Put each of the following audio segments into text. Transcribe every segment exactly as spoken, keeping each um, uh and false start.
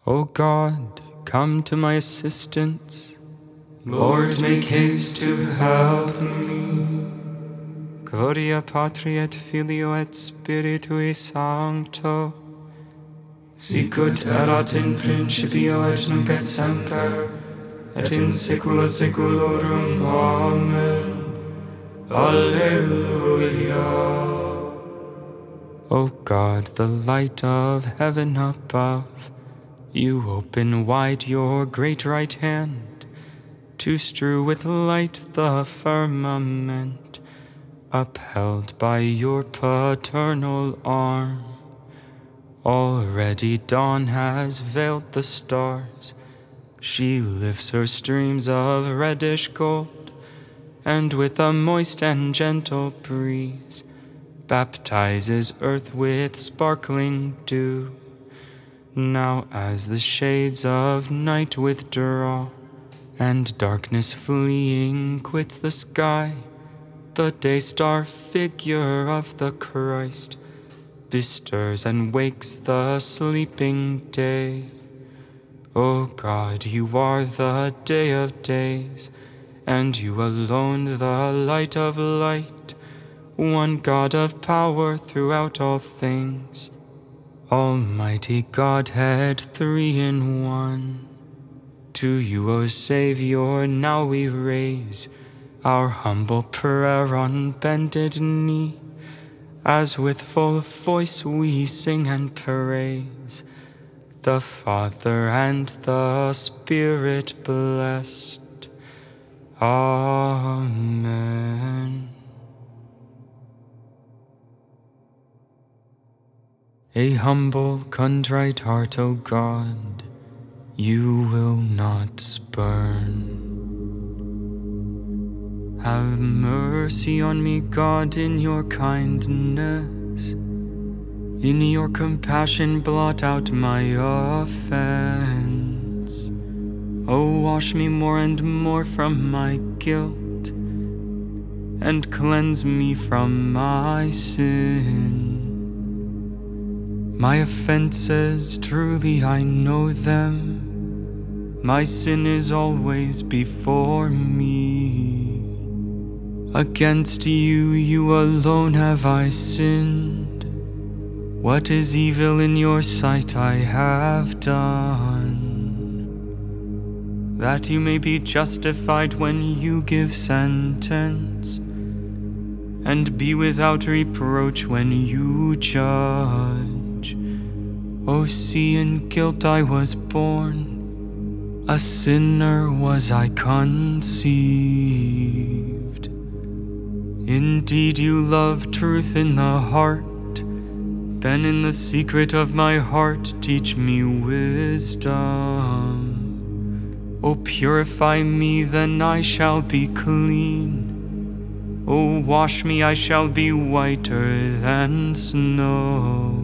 O God, come to my assistance. Lord, make haste to help me. Gloria Patri et Filio et Spiritui Sancto, sicut erat in principio et nunc et semper, et in saecula saeculorum. Amen. Alleluia. O God, the light of heaven above, you open wide your great right hand to strew with light the firmament, upheld by your paternal arm. Already dawn has veiled the stars. She lifts her streams of reddish gold, and with a moist and gentle breeze baptizes earth with sparkling dew. Now as the shades of night withdraw, and darkness fleeing quits the sky, the day-star figure of the Christ bestirs and wakes the sleeping day. O God, you are the day of days, and you alone the light of light, one God of power throughout all things, Almighty Godhead, three in one. To you, O Savior, now we raise our humble prayer on bended knee, as with full voice we sing and praise the Father and the Spirit blessed. Amen. A humble, contrite heart, O God, you will not spurn. Have mercy on me, God, in your kindness. In your compassion blot out my offense. Oh, wash me more and more from my guilt, and cleanse me from my sin. My offenses, truly I know them. My sin is always before me. Against you, you alone have I sinned. What is evil in your sight I have done, that you may be justified when you give sentence, and be without reproach when you judge. O see, in guilt I was born, a sinner was I conceived. Indeed, you love truth in the heart. Then in the secret of my heart teach me wisdom. O purify me, then I shall be clean. O wash me, I shall be whiter than snow.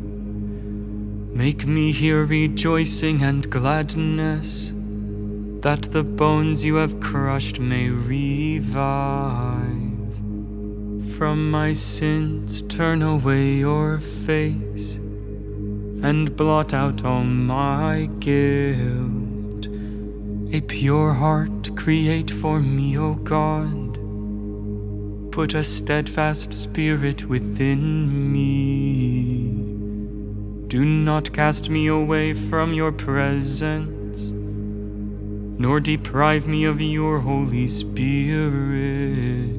Make me hear rejoicing and gladness, that the bones you have crushed may revive. From my sins turn away your face, and blot out all my guilt. A pure heart create for me, O God. Put a steadfast spirit within me. Do not cast me away from your presence, nor deprive me of your Holy Spirit.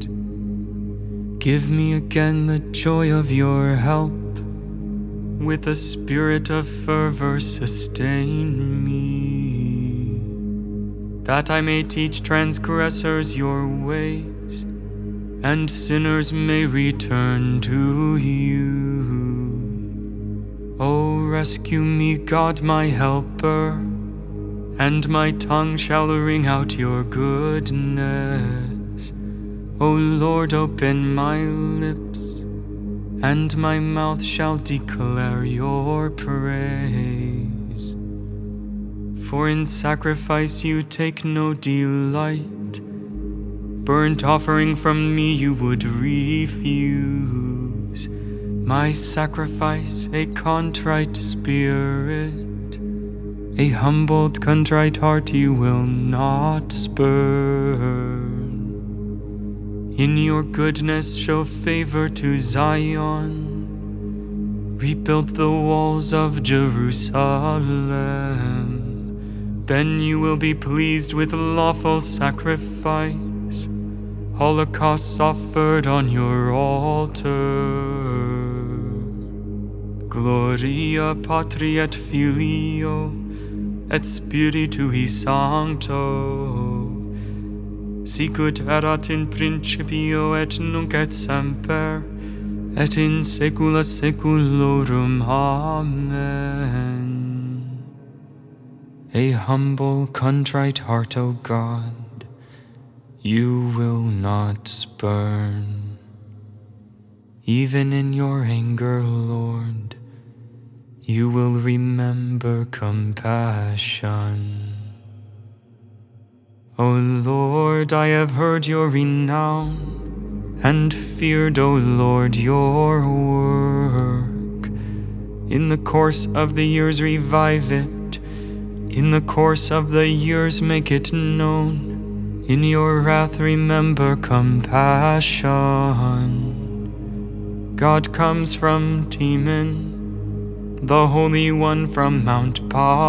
Give me again the joy of your help. With a spirit of fervor sustain me, that I may teach transgressors your ways, and sinners may return to you. O rescue me, God, my helper, and my tongue shall ring out your goodness. O Lord, open my lips, and my mouth shall declare your praise. For in sacrifice you take no delight, burnt offering from me you would refuse. My sacrifice, a contrite spirit, A humbled, contrite heart you will not spurn. In your goodness show favor to Zion. Rebuild the walls of Jerusalem. Then you will be pleased with lawful sacrifice, holocausts offered on your altar. Gloria Patri et Filio et Spiritui Sancto, sicut erat in principio et nunc et semper, et in saecula saeculorum. Amen. A humble, contrite heart, O God, you will not spurn. Even in your anger, Lord, you will remember compassion. O Lord, I have heard your renown, and feared, O Lord, your work. In the course of the years revive it, in the course of the years make it known. In your wrath remember compassion. God comes from Teman, the Holy One from Mount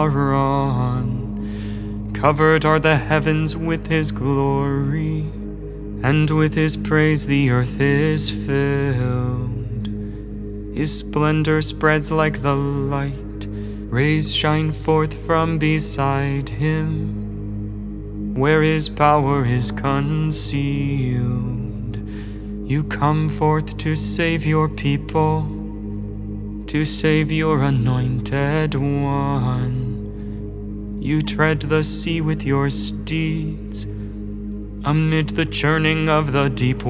Paran. Covered are the heavens with his glory, and with his praise the earth is filled. His splendor spreads like the light, rays shine forth from beside him. Where his power is concealed, you come forth to save your people, to save your anointed one. You tread the sea with your steeds, amid the churning of the deep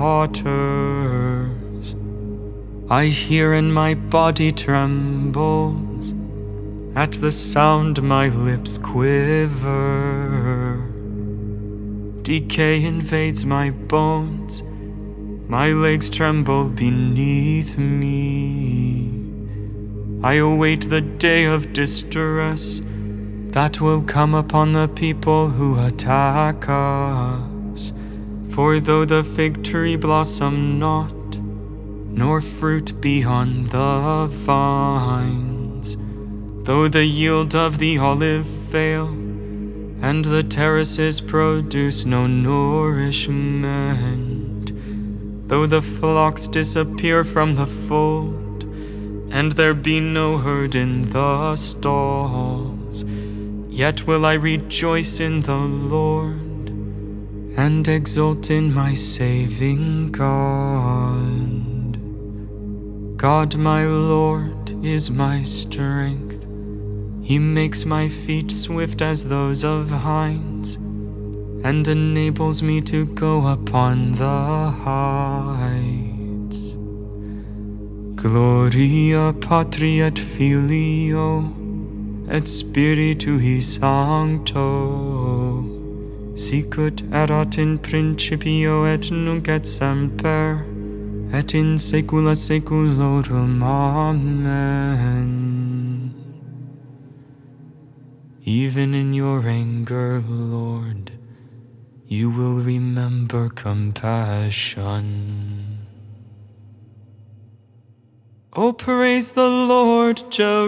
waters. I hear and my body trembles, at the sound my lips quiver. Decay invades my bones, my legs tremble beneath me. I await the day of distress that will come upon the people who attack us. For though the fig tree blossom not, nor fruit be on the vines, though the yield of the olive fail, and the terraces produce no nourishment, though the flocks disappear from the fold, and there be no herd in the stalls, yet will I rejoice in the Lord, and exult in my saving God. God my Lord is my strength. He makes my feet swift as those of hinds, and enables me to go upon the heights. Gloria Patri et Filio et Spiritui Sancto, sicut erat in principio et nunc et semper, et in saecula saeculorum. Amen. Even in your anger, Lord, you will remember compassion. Oh, praise the Lord,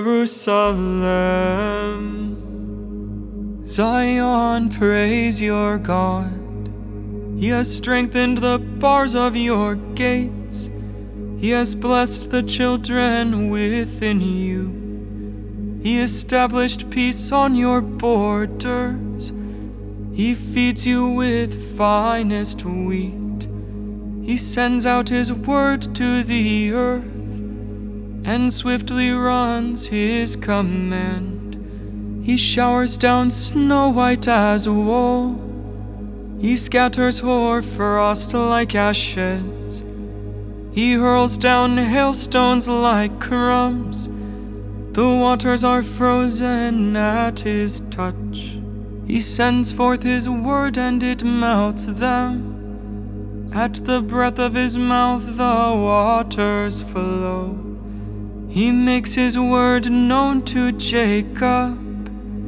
Jerusalem. Zion, praise your God. He has strengthened the bars of your gates. He has blessed the children within you. He established peace on your borders. He feeds you with finest wheat. He sends out his word to the earth, and swiftly runs his command. He showers down snow white as wool. He scatters hoarfrost like ashes. He hurls down hailstones like crumbs. The waters are frozen at his touch. He sends forth his word and it melts them. At the breath of his mouth the waters flow. He makes his word known to Jacob,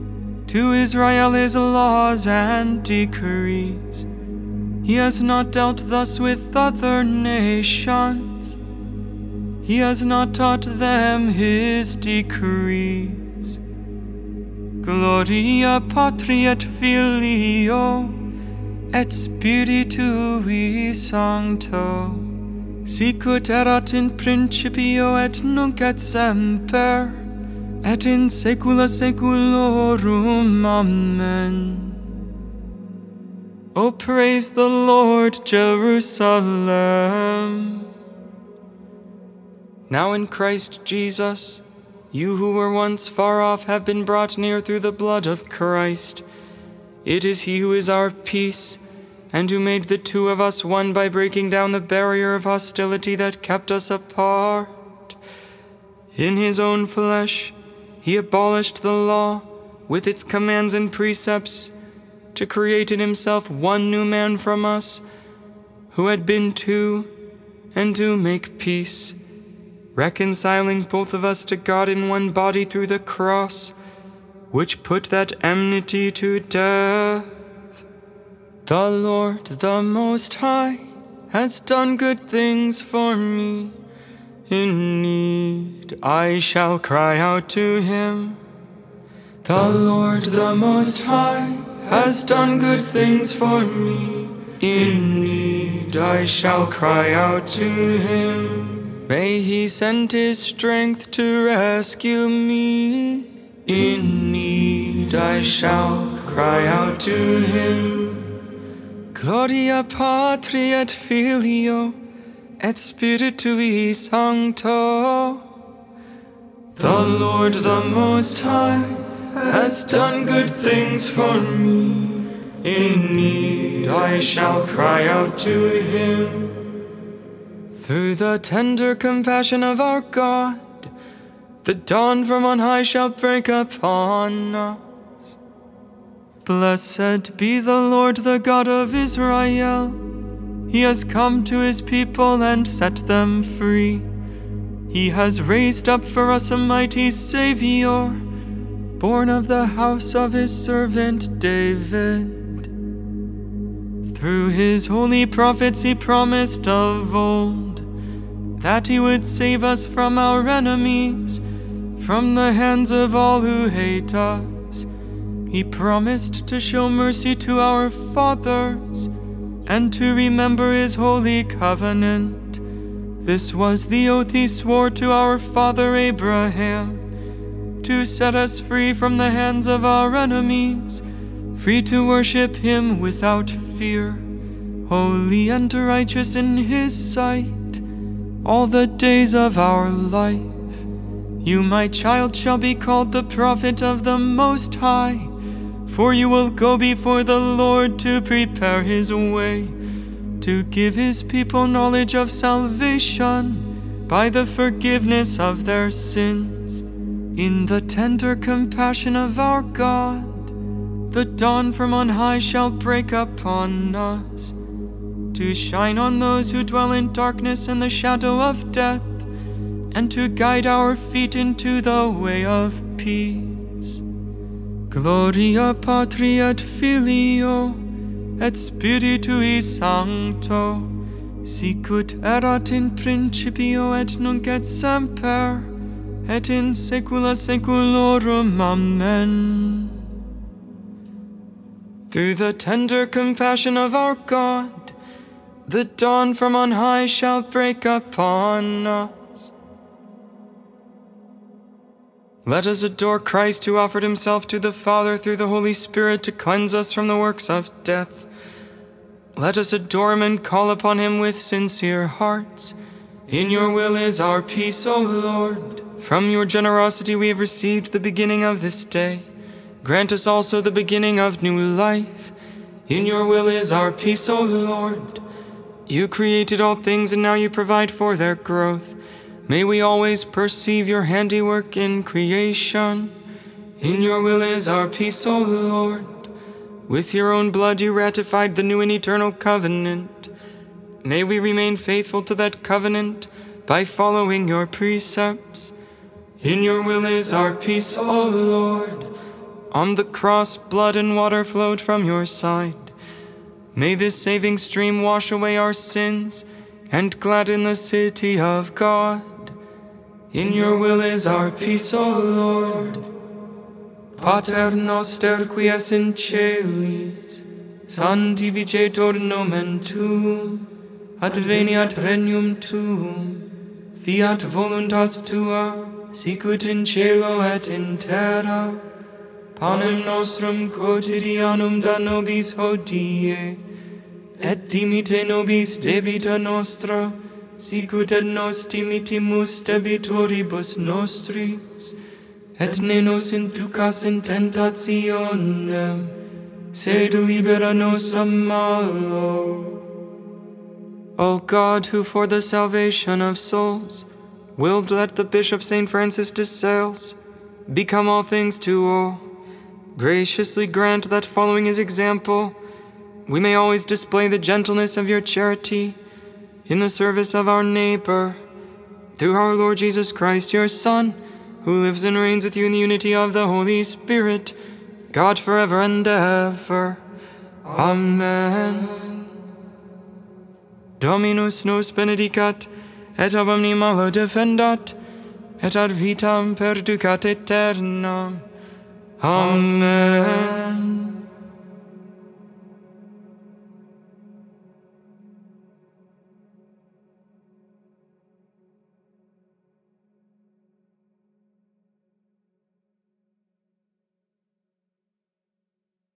to Israel his laws and decrees. He has not dealt thus with other nations. He has not taught them his decrees. Gloria Patri et Filio et Spiritui Sancto, sicut erat in principio et nunc et semper, et in saecula saeculorum. Amen. O praise the Lord, Jerusalem. Now in Christ Jesus, you who were once far off have been brought near through the blood of Christ. It is he who is our peace, and who made the two of us one by breaking down the barrier of hostility that kept us apart. In his own flesh, he abolished the law with its commands and precepts, to create in himself one new man from us, who had been two, and to make peace, reconciling both of us to God in one body through the cross, which put that enmity to death. The Lord, the Most High, has done good things for me. In need I shall cry out to him. The Lord, the Most High, has done good things for me. In need I shall cry out to him. May he send his strength to rescue me. In need I shall cry out to him. Gloria Patri et Filio et Spiritui Sancto. The Lord, the Most High, has done good things for me. In need I shall cry out to him. Through the tender compassion of our God, the dawn from on high shall break upon us. Blessed be the Lord, the God of Israel. He has come to his people and set them free. He has raised up for us a mighty Savior, born of the house of his servant David. Through his holy prophets he promised of old that he would save us from our enemies, from the hands of all who hate us. He promised to show mercy to our fathers and to remember his holy covenant. This was the oath he swore to our father Abraham, to set us free from the hands of our enemies, free to worship him without fear, holy and righteous in his sight, all the days of our life. You, my child, shall be called the prophet of the Most High, for you will go before the Lord to prepare his way, to give his people knowledge of salvation by the forgiveness of their sins. In the tender compassion of our God, the dawn from on high shall break upon us, to shine on those who dwell in darkness and the shadow of death, and to guide our feet into the way of peace. Gloria Patri et Filio et Spiritui Sancto, sicut erat in principio et nunc et semper, et in saecula saeculorum. Amen. Through the tender compassion of our God, the dawn from on high shall break upon us. Let us adore Christ, who offered himself to the Father through the Holy Spirit to cleanse us from the works of death. Let us adore him and call upon him with sincere hearts. In your will is our peace, O Lord. From your generosity we have received the beginning of this day. Grant us also the beginning of new life. In your will is our peace, O Lord. You created all things, and now you provide for their growth. May we always perceive your handiwork in creation. In your will is our peace, O Lord. With your own blood you ratified the new and eternal covenant. May we remain faithful to that covenant by following your precepts. In your will is our peace, O Lord. On the cross, blood and water flowed from your side. May this saving stream wash away our sins and gladden the city of God. In your will is our peace, O Lord. Pater noster qui es in celis, sanctificetur nomen tuum, adveniat regnum tuum, fiat voluntas tua, sicut in cielo et in terra. Panem nostrum quotidianum da nobis hodie, et dimite nobis debita nostra, sicut et nos dimitimus debitoribus nostris, et ne nos inducas in tentationem, sed libera nos a malo. O God, who for the salvation of souls willed that the Bishop Saint Francis de Sales become all things to all, graciously grant that, following his example, we may always display the gentleness of your charity in the service of our neighbor, through our Lord Jesus Christ, your Son, who lives and reigns with you in the unity of the Holy Spirit, God forever and ever. Amen. Dominus nos benedicat, et ab omni malo defendat, et ad vitam perducat aeternam. Amen.